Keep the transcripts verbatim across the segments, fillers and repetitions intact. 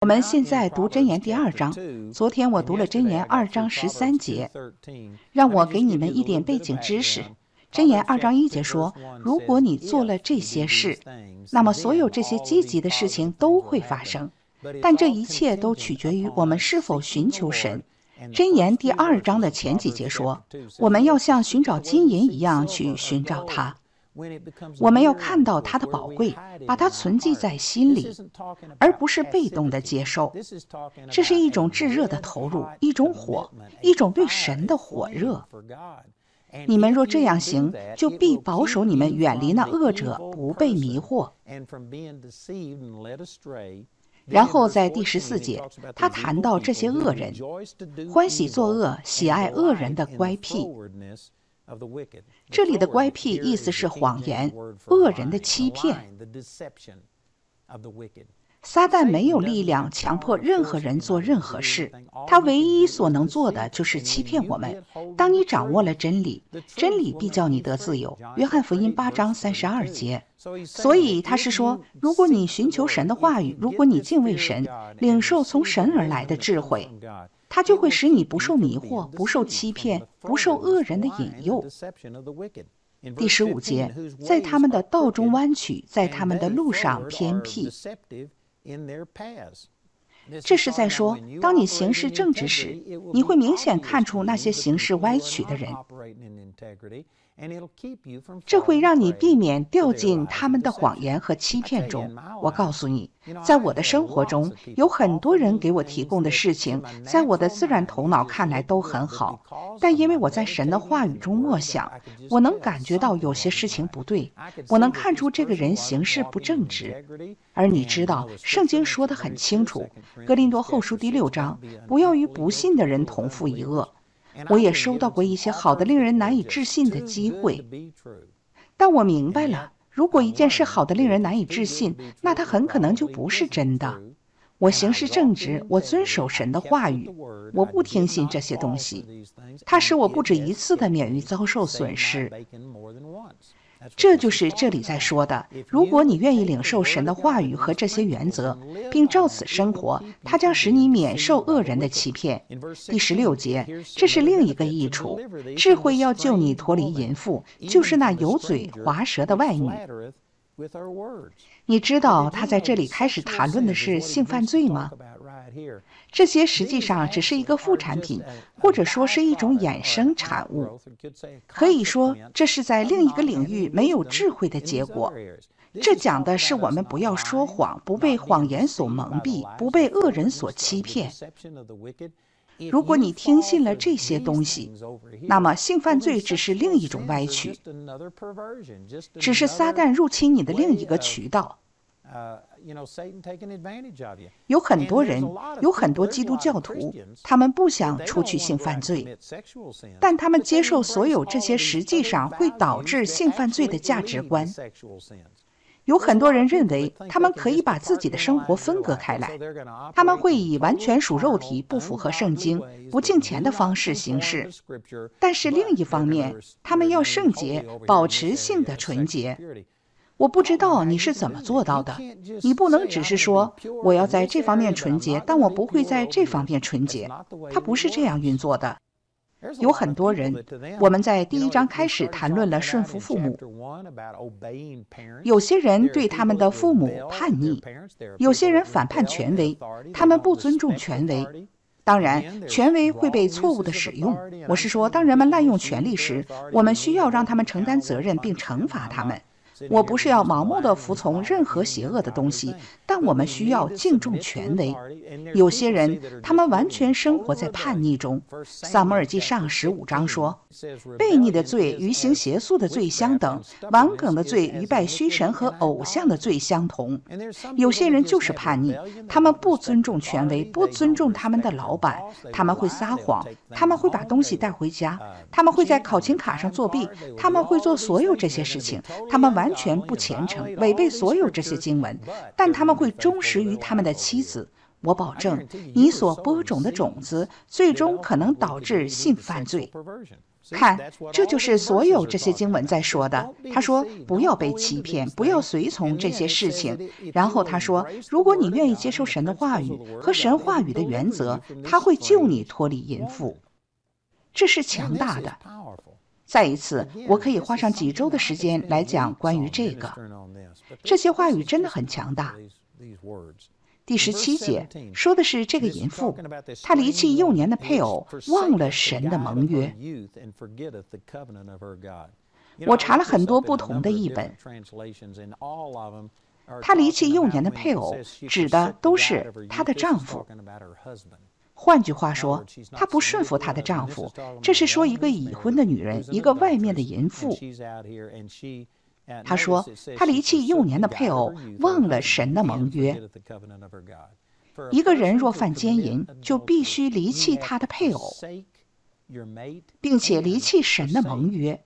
我们现在读箴言第二章，昨天我读了箴言二章十三节，让我给你们一点背景知识。箴言二章一节说，如果你做了这些事，那么所有这些积极的事情都会发生，但这一切都取决于我们是否寻求神。箴言第二章的前几节说，我们要像寻找金银一样去寻找它，我们要看到它的宝贵，把它存记在心里，而不是被动的接受。这是一种炙热的投入，一种火，一种对神的火热。你们若这样行，就必保守你们远离那恶者，不被迷惑。然后在第十四节，他谈到这些恶人，欢喜作恶，喜爱恶人的乖僻。这里的乖僻意思是谎言，恶人的欺骗。撒旦没有力量强迫任何人做任何事，他唯一所能做的就是欺骗我们。当你掌握了真理，真理必叫你得自由。约翰福音八章三十二节。所以他是说，如果你寻求神的话语，如果你敬畏神，领受从神而来的智慧，它就会使你不受迷惑，不受欺骗，不受恶人的引诱。第十五节，在他们的道中弯曲，在他们的路上偏僻。这是在说，当你行事正直时，你会明显看出那些行事歪曲的人，这会让你避免掉进他们的谎言和欺骗中。我告诉你，在我的生活中，有很多人给我提供的事情，在我的自然头脑看来都很好，但因为我在神的话语中默想，我能感觉到有些事情不对，我能看出这个人行事不正直。而你知道，圣经说得很清楚，哥林多后书第六章，不要与不信的人同负一恶。我也收到过一些好的令人难以置信的机会，但我明白了，如果一件事好的令人难以置信，那它很可能就不是真的。我行事正直，我遵守神的话语，我不听信这些东西，它使我不止一次的免于遭受损失。这就是这里在说的，如果你愿意领受神的话语和这些原则，并照此生活，它将使你免受恶人的欺骗。第十六节，这是另一个益处，智慧要救你脱离淫妇，就是那油嘴滑舌的外女。你知道他在这里开始谈论的是性犯罪吗？这些实际上只是一个副产品，或者说是一种衍生产物。可以说，这是在另一个领域没有智慧的结果。这讲的是我们不要说谎，不被谎言所蒙蔽，不被恶人所欺骗。如果你听信了这些东西，那么性犯罪只是另一种歪曲，只是撒旦入侵你的另一个渠道。有很多人，有很多基督教徒，他们不想出去性犯罪，但他们接受所有这些实际上会导致性犯罪的价值观。有很多人认为他们可以把自己的生活分割开来，他们会以完全属肉体、不符合圣经、不敬虔的方式行事，但是另一方面，他们要圣洁，保持性的纯洁。我不知道你是怎么做到的，你不能只是说我要在这方面纯洁，但我不会在这方面纯洁，它不是这样运作的。有很多人，我们在第一章开始谈论了顺服父母，有些人对他们的父母叛逆，有些人反叛权威，他们不尊重权威。当然，权威会被错误的使用，我是说，当人们滥用权力时，我们需要让他们承担责任并惩罚他们。我不是要盲目的服从任何邪恶的东西，但我们需要敬重权威。有些人，他们完全生活在叛逆中。撒母耳记上十五章说，悖逆的罪与行邪术的罪相等，顽梗的罪与拜虚神和偶像的罪相同。有些人就是叛逆，他们不尊重权威，不尊重他们的老板，他们会撒谎，他们会把东西带回家，他们会在考勤卡上作弊，他们会做所有这些事情，他们完全不虔诚，违背所有这些经文，但他们会忠实于他们的妻子。我保证，你所播种的种子最终可能导致性犯罪。 看，这就是所有这些经文在说的。他说，不要被欺骗，不要随从这些事情。然后他说，如果你愿意接受神的话语和神话语的原则，他会救你脱离淫妇。这是强大的。再一次，我可以花上几周的时间来讲关于这个。这些话语真的很强大。第十七节说的是这个淫妇，她离弃幼年的配偶，忘了神的盟约。我查了很多不同的译本，她离弃幼年的配偶，指的都是她的丈夫。换句话说，她不顺服她的丈夫，这是说一个已婚的女人，一个外面的淫妇。他说，他离弃幼年的配偶，忘了神的盟约。一个人若犯奸淫，就必须离弃他的配偶，并且离弃神的盟约。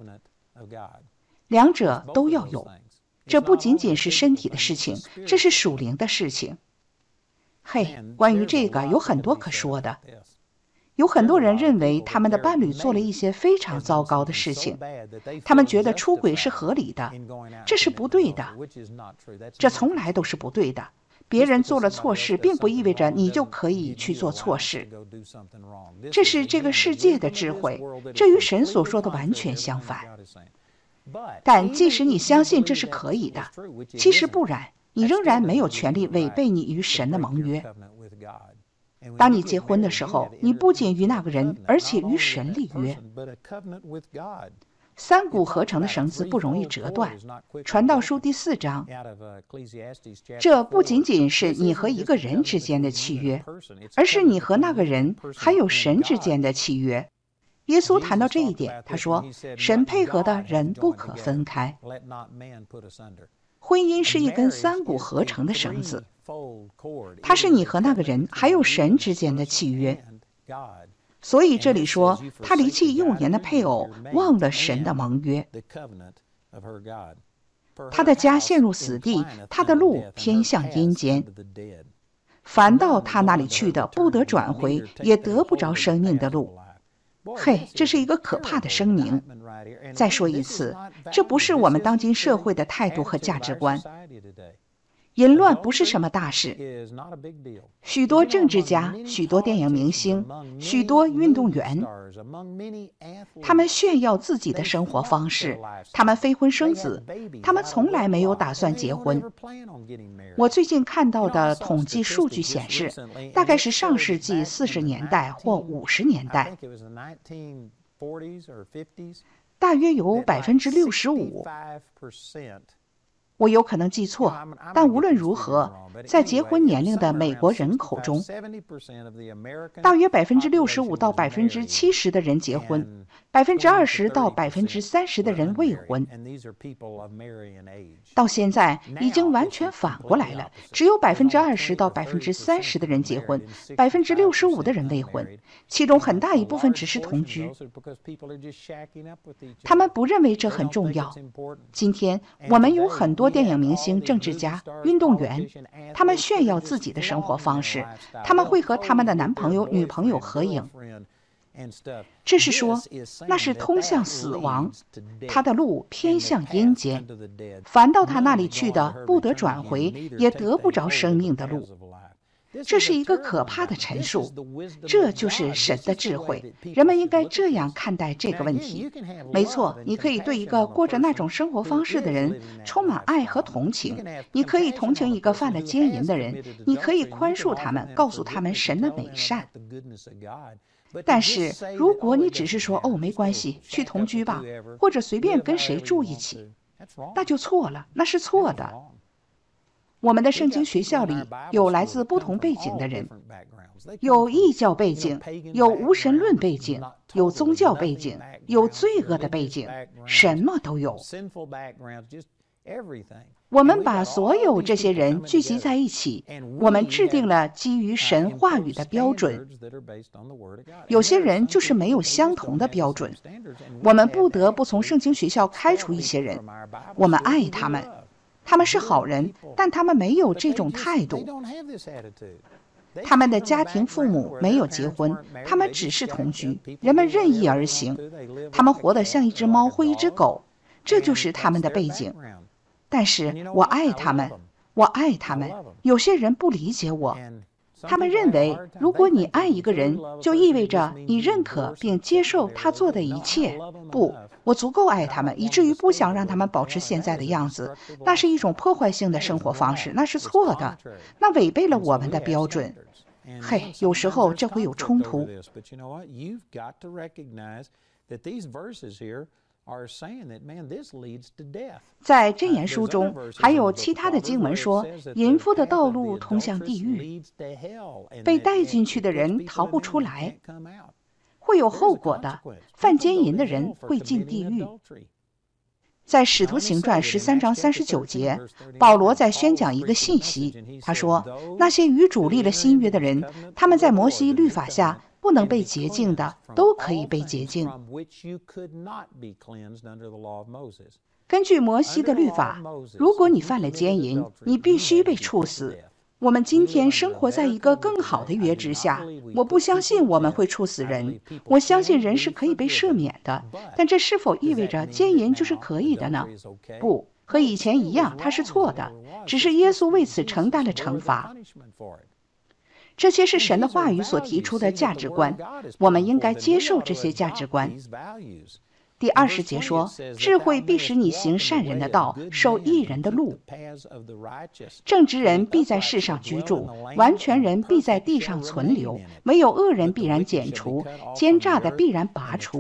两者都要有。这不仅仅是身体的事情，这是属灵的事情。嘿，关于这个有很多可说的。有很多人认为他们的伴侣做了一些非常糟糕的事情，他们觉得出轨是合理的，这是不对的，这从来都是不对的。别人做了错事，并不意味着你就可以去做错事，这是这个世界的智慧，这与神所说的完全相反。但即使你相信这是可以的，其实不然，你仍然没有权利违背你与神的盟约。当你结婚的时候，你不仅与那个人，而且与神立约。三股合成的绳子不容易折断，传道书第四章。这不仅仅是你和一个人之间的契约，而是你和那个人还有神之间的契约。耶稣谈到这一点，他说，神配合的人不可分开。婚姻是一根三股合成的绳子，它是你和那个人还有神之间的契约。所以这里说，他离弃幼年的配偶，忘了神的盟约。他的家陷入死地，他的路偏向阴间。凡到他那里去的，不得转回，也得不着生命的路。嘿，这是一个可怕的声明。再说一次，这不是我们当今社会的态度和价值观。淫乱不是什么大事。许多政治家、许多电影明星、许多运动员，他们炫耀自己的生活方式，他们非婚生子，他们从来没有打算结婚。我最近看到的统计数据显示，大概是上世纪四十年代或五十年代，大约有百分之六十五。我有可能记错，但无论如何，在结婚年龄的美国人口中，大约百分之六十五到百分之七十的人结婚，百分之二十到百分之三十的人未婚。到现在已经完全反过来了，只有百分之二十到百分之三十的人结婚，百分之六十五的人未婚，其中很大一部分只是同居。他们不认为这很重要。今天我们有很多电影明星、政治家、运动员，他们炫耀自己的生活方式，他们会和他们的男朋友、女朋友合影。这是说，那是通向死亡，他的路偏向阴间。凡到他那里去的，不得转回，也得不着生命的路。这是一个可怕的陈述，这就是神的智慧。人们应该这样看待这个问题。没错，你可以对一个过着那种生活方式的人充满爱和同情，你可以同情一个犯了奸淫的人，你可以宽恕他们，告诉他们神的美善。但是如果你只是说，哦，没关系，去同居吧，或者随便跟谁住一起，那就错了，那是错的。我们的圣经学校里有来自不同背景的人，有异教背景，有无神论背景，有宗教背景，有罪恶的背景，什么都有。我们把所有这些人聚集在一起，我们制定了基于神话语的标准。有些人就是没有相同的标准，我们不得不从圣经学校开除一些人。我们爱他们，他们是好人，但他们没有这种态度。 他们的家庭父母没有结婚，他们只是同居，人们任意而行，他们活得像一只猫或一只狗，这就是他们的背景。但是我爱他们，我爱他们。有些人不理解我，他们认为如果你爱一个人，就意味着你认可并接受他做的一切。不，我足够爱他们，以至于不想让他们保持现在的样子。那是一种破坏性的生活方式，那是错的，那违背了我们的标准。嘿，有时候这会有冲突。在箴言书中还有其他的经文说，淫妇的道路通向地狱，被带进去的人逃不出来，会有后果的，犯奸淫的人会进地狱。在使徒行传十三章三十九节，保罗在宣讲一个信息，他说，那些与主立了新约的人，他们在摩西律法下不能被洁净的，都可以被洁净。根据摩西的律法，如果你犯了奸淫，你必须被处死。我们今天生活在一个更好的约之下，我不相信我们会处死人，我相信人是可以被赦免的，但这是否意味着奸淫就是可以的呢？不，和以前一样，它是错的，只是耶稣为此承担了惩罚。这些是神的话语所提出的价值观，我们应该接受这些价值观。第二十节说，智慧必使你行善人的道，守义人的路。正直人必在世上居住，完全人必在地上存留，唯有恶人必然剪除，奸诈的必然拔除。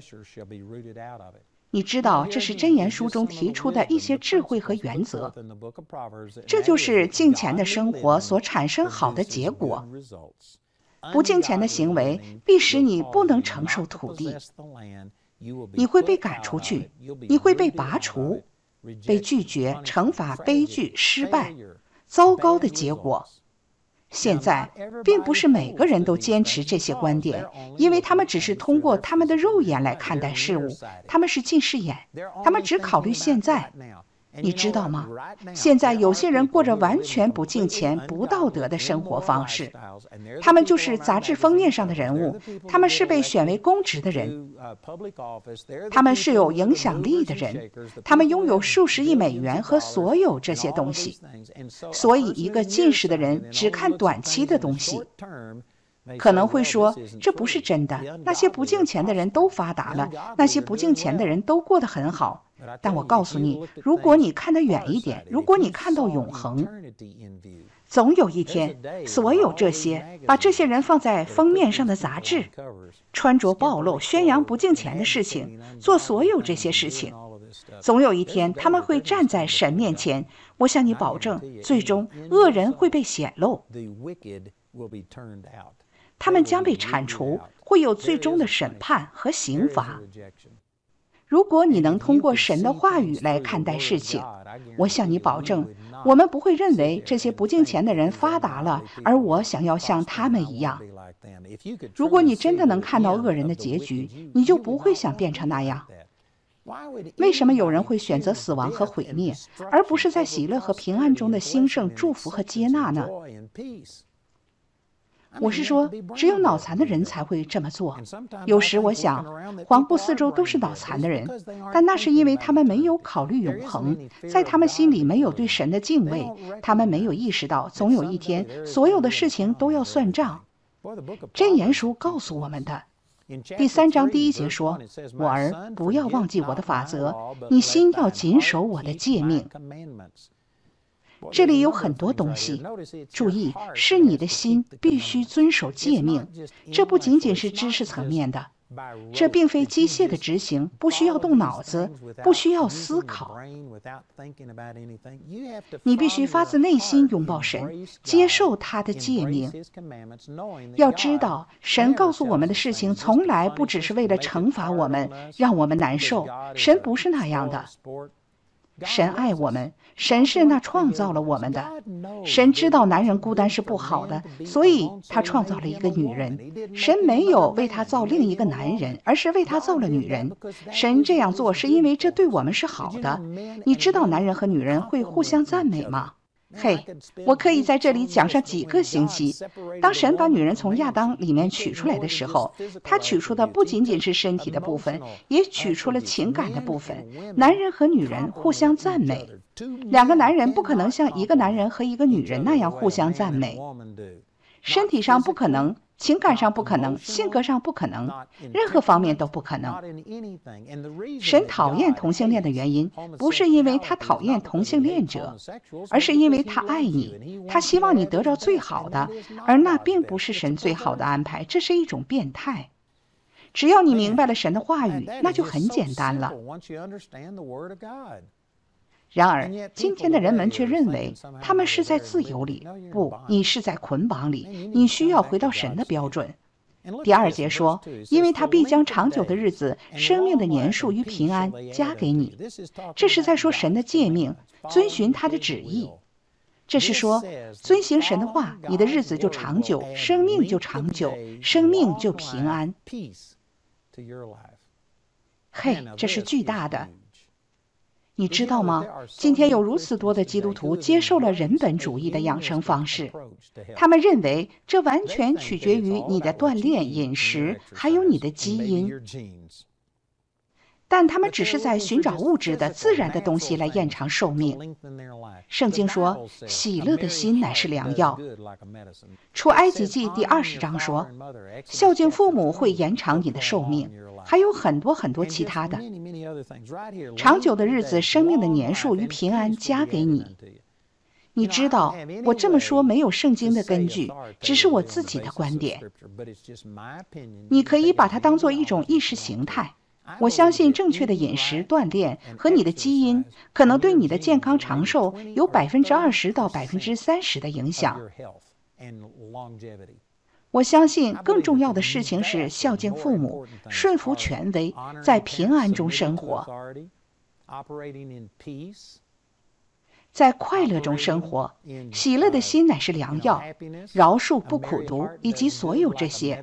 你知道，这是箴言书中提出的一些智慧和原则，这就是敬虔的生活所产生好的结果。不敬虔的行为必使你不能承受土地，你会被赶出去，你会被拔除，被拒绝，惩罚，悲剧，失败，糟糕的结果。现在并不是每个人都坚持这些观点，因为他们只是通过他们的肉眼来看待事物，他们是近视眼，他们只考虑现在。你知道吗？现在有些人过着完全不敬虔、不道德的生活方式，他们就是杂志封面上的人物，他们是被选为公职的人，他们是有影响力的人，他们拥有数十亿美元和所有这些东西。所以一个近视的人只看短期的东西，可能会说这不是真的，那些不敬虔的人都发达了，那些不敬虔的人都过得很好。但我告诉你，如果你看得远一点，如果你看到永恒，总有一天，所有这些把这些人放在封面上的杂志，穿着暴露，宣扬不敬虔的事情，做所有这些事情，总有一天他们会站在神面前。我向你保证，最终恶人会被显露，他们将被铲除，会有最终的审判和刑罚。如果你能通过神的话语来看待事情，我向你保证，我们不会认为这些不敬虔的人发达了，而我想要像他们一样。如果你真的能看到恶人的结局，你就不会想变成那样。为什么有人会选择死亡和毁灭，而不是在喜乐和平安中的兴盛、祝福和接纳呢？我是说，只有脑残的人才会这么做。有时我想，黄布四周都是脑残的人，但那是因为他们没有考虑永恒，在他们心里没有对神的敬畏，他们没有意识到，总有一天，所有的事情都要算账。箴言书告诉我们的。第三章第一节说：“我儿，不要忘记我的法则，你心要谨守我的诫命。”这里有很多东西，注意，是你的心必须遵守诫命。这不仅仅是知识层面的，这并非机械的执行，不需要动脑子，不需要思考。你必须发自内心拥抱神，接受他的诫命。要知道，神告诉我们的事情从来不只是为了惩罚我们，让我们难受。神不是那样的。神爱我们，神是那创造了我们的。神知道男人孤单是不好的，所以他创造了一个女人。神没有为他造另一个男人，而是为他造了女人。神这样做是因为这对我们是好的。你知道男人和女人会互相赞美吗？ 嘿，我可以在这里讲上几个星期。当神把女人从亚当里面取出来的时候，他取出的不仅仅是身体的部分，也取出了情感的部分。男人和女人互相赞美，两个男人不可能像一个男人和一个女人那样互相赞美，身体上不可能，情感上不可能，性格上不可能，任何方面都不可能。神讨厌同性恋的原因，不是因为他讨厌同性恋者，而是因为他爱你，他希望你得到最好的，而那并不是神最好的安排，这是一种变态。只要你明白了神的话语，那就很简单了。然而，今天的人们却认为他们是在自由里，不，你是在捆绑里，你需要回到神的标准。第二节说，因为他必将长久的日子、生命的年数与平安加给你。这是在说神的诫命，遵循他的旨意。这是说，遵行神的话，你的日子就长久，生命就长久，生命就平安。嘿，这是巨大的。你知道吗？今天有如此多的基督徒接受了人本主义的养生方式，他们认为这完全取决于你的锻炼、饮食，还有你的基因。但他们只是在寻找物质的、自然的东西来延长寿命。圣经说，喜乐的心乃是良药。出埃及记第二十章说，孝敬父母会延长你的寿命，还有很多很多其他的。长久的日子、生命的年数与平安加给你。你知道，我这么说没有圣经的根据，只是我自己的观点。你可以把它当作一种意识形态。我相信正确的饮食、锻炼和你的基因可能对你的健康长寿有百分之二十到百分之三十的影响。我相信更重要的事情是孝敬父母，顺服权威，在平安中生活，在快乐中生活。喜乐的心乃是良药，饶恕不苦毒，以及所有这些。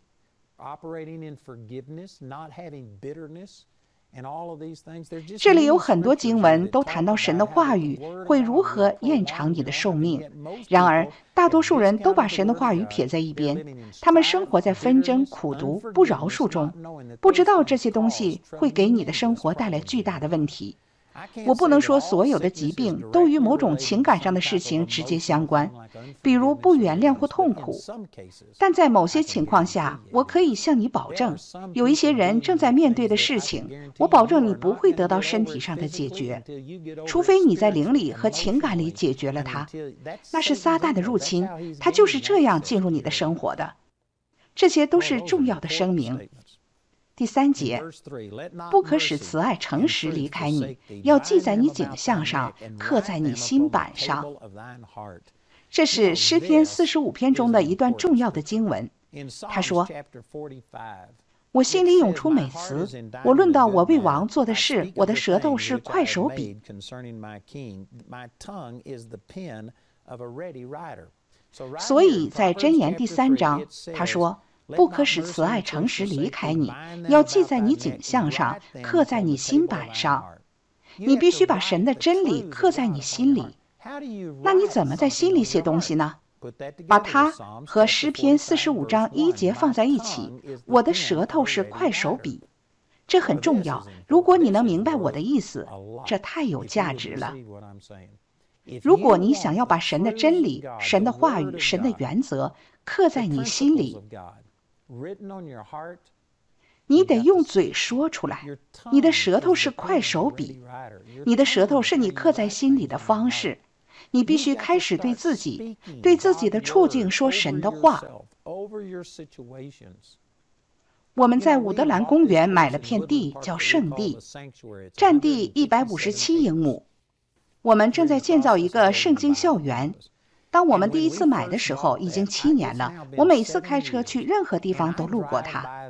这里有很多经文都谈到神的话语会如何延长你的寿命，然而大多数人都把神的话语撇在一边，他们生活在纷争、苦毒、不饶恕中，不知道这些东西会给你的生活带来巨大的问题。我不能说所有的疾病都与某种情感上的事情直接相关，比如不原谅或痛苦，但在某些情况下，我可以向你保证，有一些人正在面对的事情，我保证你不会得到身体上的解决，除非你在灵里和情感里解决了它。那是撒旦的入侵，他就是这样进入你的生活的。这些都是重要的声明。第三节，不可使慈爱诚实离开你，要记在你颈项上，刻在你心板上。这是诗篇四十五篇中的一段重要的经文。他说，我心里涌出美词，我论到我为王做的事，我的舌头是快手笔。所以在箴言第三章，他说，不可使慈爱诚实离开你，要记在你颈项上，刻在你心板上。你必须把神的真理刻在你心里。那你怎么在心里写东西呢？把它和诗篇四十五章一节放在一起，我的舌头是快手笔。这很重要，如果你能明白我的意思，这太有价值了。如果你想要把神的真理、神的话语、神的原则刻在你心里，你得用嘴说出来，你的舌头是快手笔，你的舌头是你刻在心里的方式。你必须开始对自己、对自己的处境说神的话。我们在伍德兰公园买了片地，叫圣地，占地一百五十七英亩。我们正在建造一个圣经校园。当我们第一次买的时候，已经七年了。我每次开车去任何地方都路过它。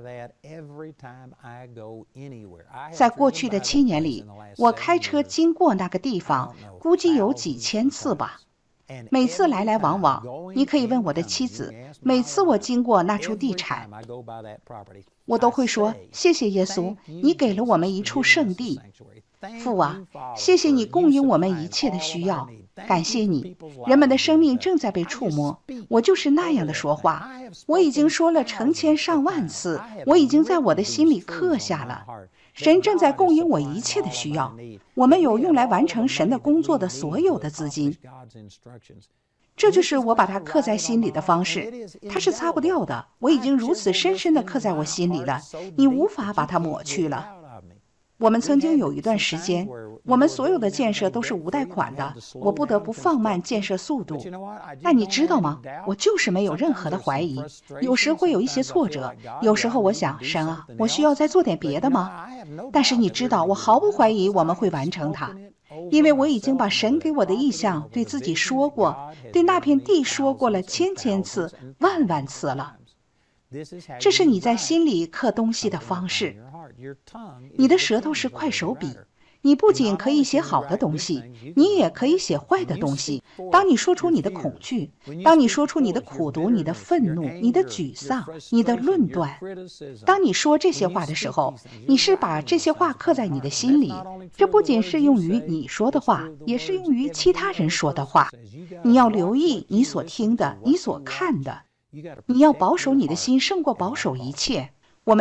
在过去的七年里，我开车经过那个地方，估计有几千次吧。每次来来往往，你可以问我的妻子，每次我经过那处地产，我都会说：谢谢耶稣，你给了我们一处圣地。父啊，谢谢你供应我们一切的需要。 感谢你，人们的生命正在被触摸。我就是那样的说话，我已经说了成千上万次，我已经在我的心里刻下了。神正在供应我一切的需要，我们有用来完成神的工作的所有的资金。这就是我把它刻在心里的方式，它是擦不掉的。我已经如此深深地刻在我心里了，你无法把它抹去了。我们曾经有一段时间，我们所有的建设都是无贷款的，我不得不放慢建设速度。但你知道吗？我就是没有任何的怀疑，有时会有一些挫折，有时候我想，神啊，我需要再做点别的吗？但是你知道，我毫不怀疑我们会完成它，因为我已经把神给我的意向对自己说过，对那片地说过了千千次、万万次了。这是你在心里刻东西的方式。你的舌头是快手笔，你不仅可以写好的东西，你也可以写坏的东西。当你说出你的恐惧，当你说出你的苦毒、你的愤怒、你的沮丧、你的论断，当你说这些话的时候，你是把这些话刻在你的心里。这不仅适用于你说的话，也适用于其他人说的话。你要留意你所听的，你所看的。你要保守你的心胜过保守一切。